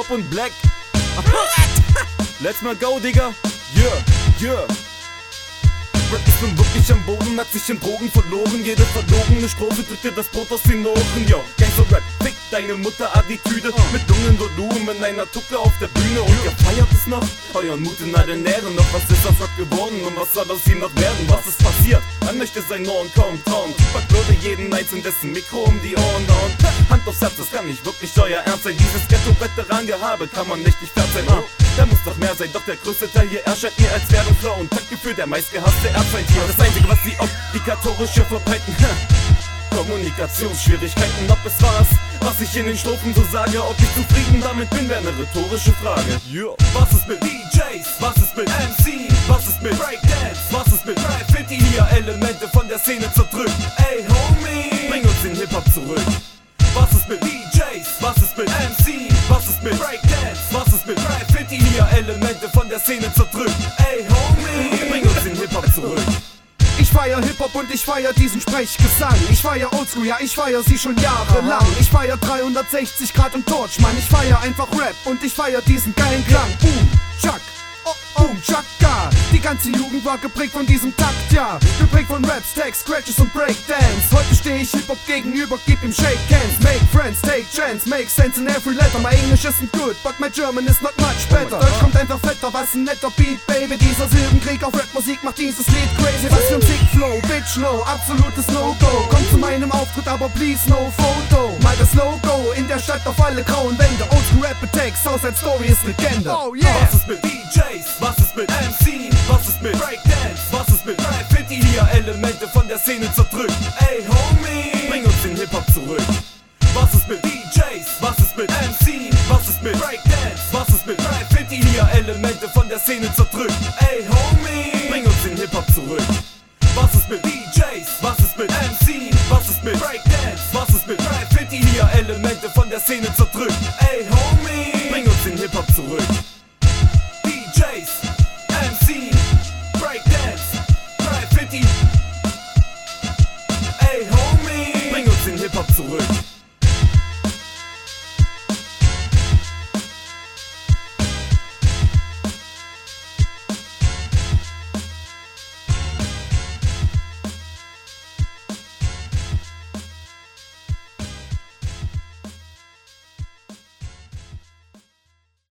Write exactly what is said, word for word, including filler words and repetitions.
Hip-Hop und Black. Let's mal go, Digga. Yeah, yeah. Ich bin wirklich am Boden, hat sich in Drogen verloren. Jede verlogene Strophe drückt dir das Brot aus den Ohren. Yo, Gangster-Rap, fick deine Mutter-Attitüde. Mit Lungenvolumen, einer Tucke auf der Bühne. Und ihr feiert es noch, euren Mut in all den Ehren. Doch was ist aus Rock geworden und was soll aus ihm noch werden? Was ist passiert? Man möchte sein Ohren kaum trauen. Tupac würde jeden einzelnen dessen Mikro um die Ohren hauen. Hand aufs Herz, das kann nicht wirklich euer Ernst sein. Dieses Ghetto-Veteran-Gehabe kann man nicht nicht fern sein. Ah, da muss doch mehr sein, doch der größte Teil hier erscheint mir als Werbung, Flow und Taktgefühl, der meistgehasste Erzfeind hier. Das Einzige, was die obligatorische verbreiten, Kommunikationsschwierigkeiten. Ob es war's, was ich in den Strophen so sage, ob ich zufrieden damit bin, wäre eine rhetorische Frage. Yeah. Was ist mit D Js? Was ist mit M C? Was ist mit Breakdance? Was ist mit Graffiti? Hier Elemente von der Szene zerdrückt. Ey Homie, bring uns den Hip-Hop zurück. Was ist mit D Js? Was ist mit M C? Was ist mit Breakdance? Was ist mit Graffiti? Hier Elemente von der Szene zerdrückt. Ey Homie, bring uns den Hip-Hop zurück. Ich feier Hip-Hop und ich feier diesen Sprechgesang. Ich feier Oldschool, ja ich feier sie schon jahrelang. Ich feier dreihundertsechzig Grad im Torch, Mann. Ich feier einfach Rap und ich feier diesen geilen Klang. Boom, Chuck, oh, boom, Chaka. Die ganze Jugend war geprägt von diesem Takt, ja. Geprägt von Raps, Tags, Scratches und Breakdance. Heute steh ich Hip-Hop gegenüber, gib ihm Shake Hands. Make friends, take chance, make sense in every letter. My English isn't good, but my German is not much better. Deutsch kommt einfach fetter, was ein netter Beat, Baby. Dieser Silbenkrieg auf Rapmusik macht dieses Lied crazy. Was für ein Sick Flow, Bitch no, absolutes No-Go. Komm zu meinem Auftritt, aber please no Photo. Mal das Logo in der Stadt auf alle grauen Wände. Oldschool Rap Attack, Southside Story ist Legende. Oh yeah. Was ist mit D Js? Was ist mit M C? Was ist mit Breakdance? Was ist mit Graffiti? Hier Elemente von der Szene zerdrückt. Ey Homie, bring uns den Hip-Hop zurück. Was ist mit D Js? Was ist mit M C? Was ist mit Breakdance? Was ist mit Graffiti? Hier Elemente von der Szene zerdrückt. Ey Homie.